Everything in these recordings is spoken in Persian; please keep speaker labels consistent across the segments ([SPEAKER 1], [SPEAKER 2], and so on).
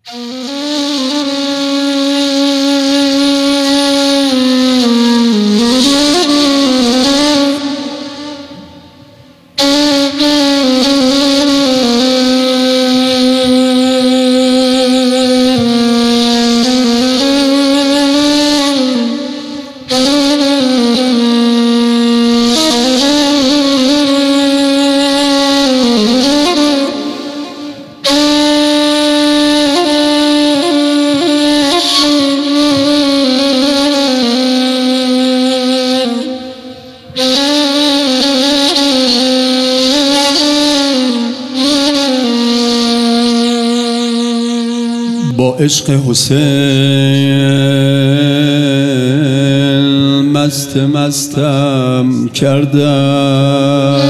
[SPEAKER 1] با عشق حسین مستم کردم،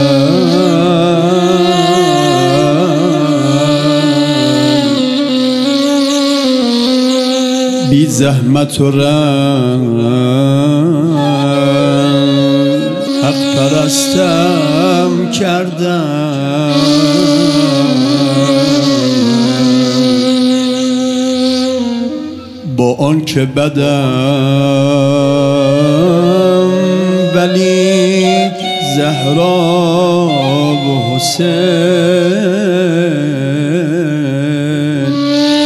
[SPEAKER 1] بی زحمت و رنج حق پرستم کردم. با آن که بدم ولی زهرا و حسین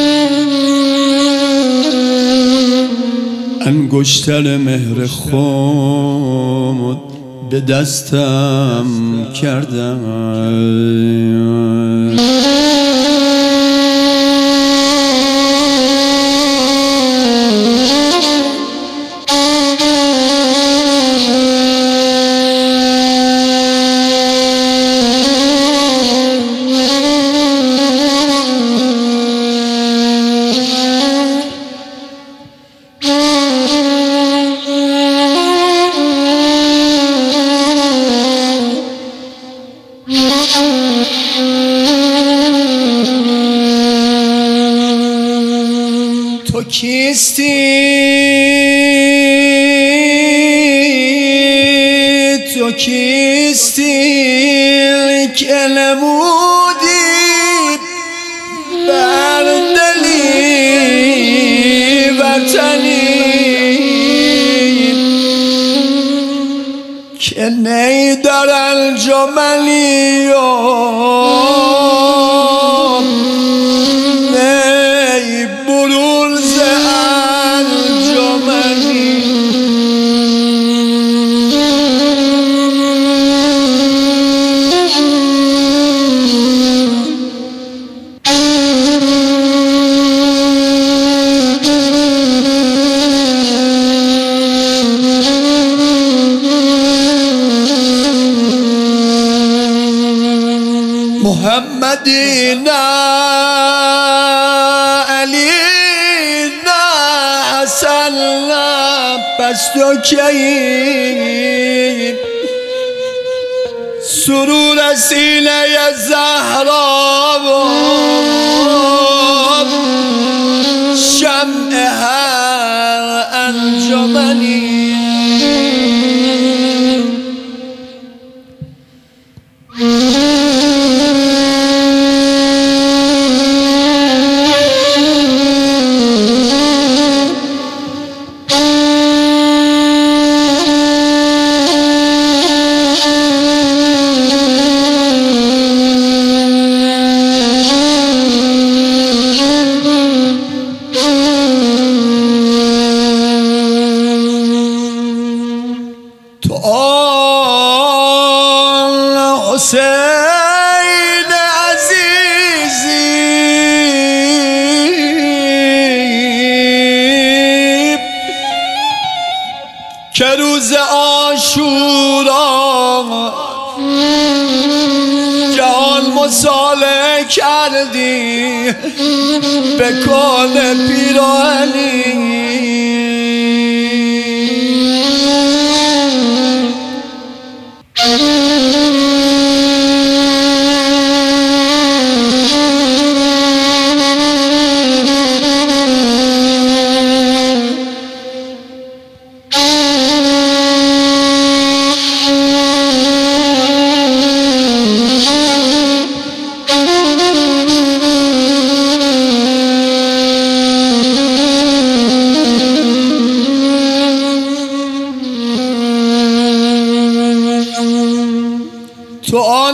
[SPEAKER 1] انگشتر مهر خود به دستم کردم. تو کیستی که نمودی بر دلی وطنی که نی در الجملی و نی برون ز الجملی. محمدی نه علی نه حسن نه پس تو کی سرور سینه زهرا و شمع هر انجمنی. تو آن حسین عزیزی که روز عاشورا جهان مصالح کردی به کل پیراهنی.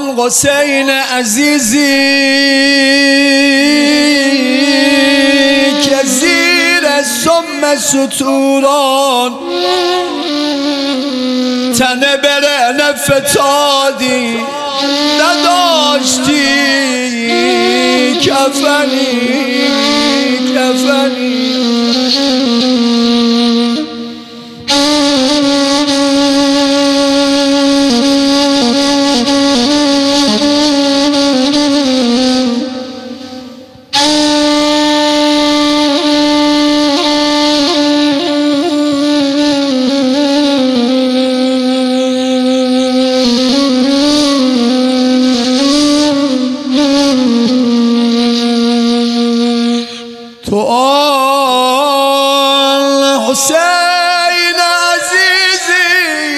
[SPEAKER 1] آن حسین عزیزی که زیر سم ستوران تنه برهنه فتادی نداشتی کفنی تو آن حسین عزیزی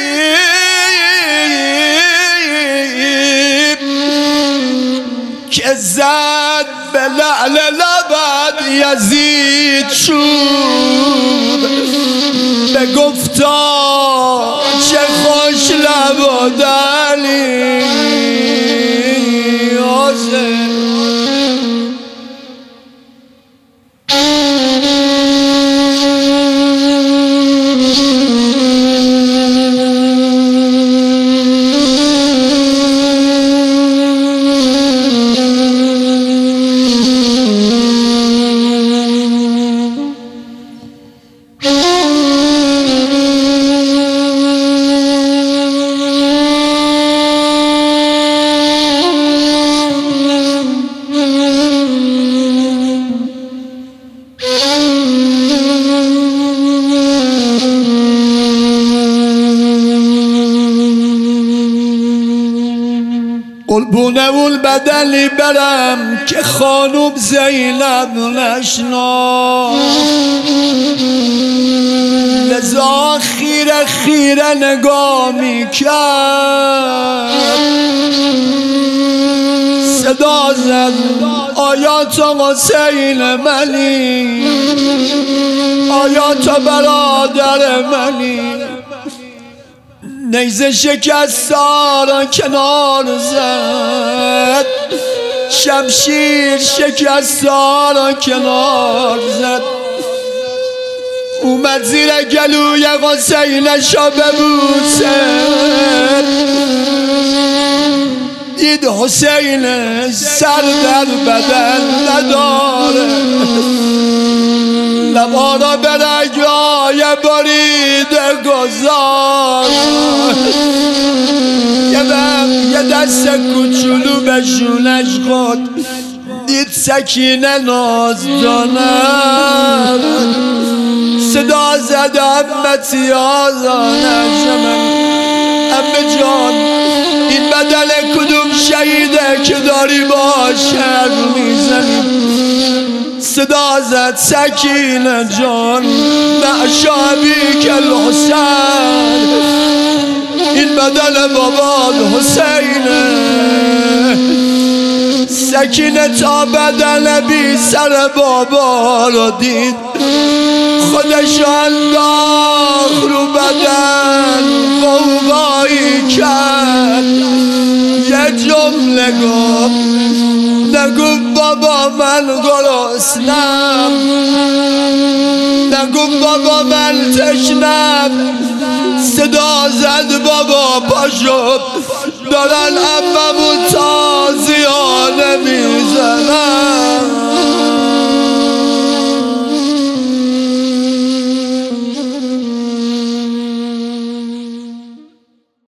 [SPEAKER 1] که زد به لعل لبت یزید شد بگفتا چه خوش لب و دلی قلبونه اون بدلی برم که خانوم زینب نشنا لذا خیره نگاه میکرد صدا زد آیات حسین منی آیات برادر منی نیزه شکستار کنار زد شمشیر شکستار کنار زد اومد زیر گلوی حسینشا ببوسه دید حسین سر در بدن نداره لبا را به رگای بریده گذار یه دست کوچولو به شونش خود دید سکینه ناز داند صدا زد امتی آزانش امه جان این بدل کدوم شهیده که داری با شر میزنی صدا زد سکینه جان نعشابی که الحسین این بدل بابا حسینه سکینه تا بدن بی سر بابا رو دید خودش انداخت رو بدن قوقایی کرد یه جمله گفت نگو بابا من گرسنم نگو بابا من تشنم صدا زد بابا پاشو دارن عممو تا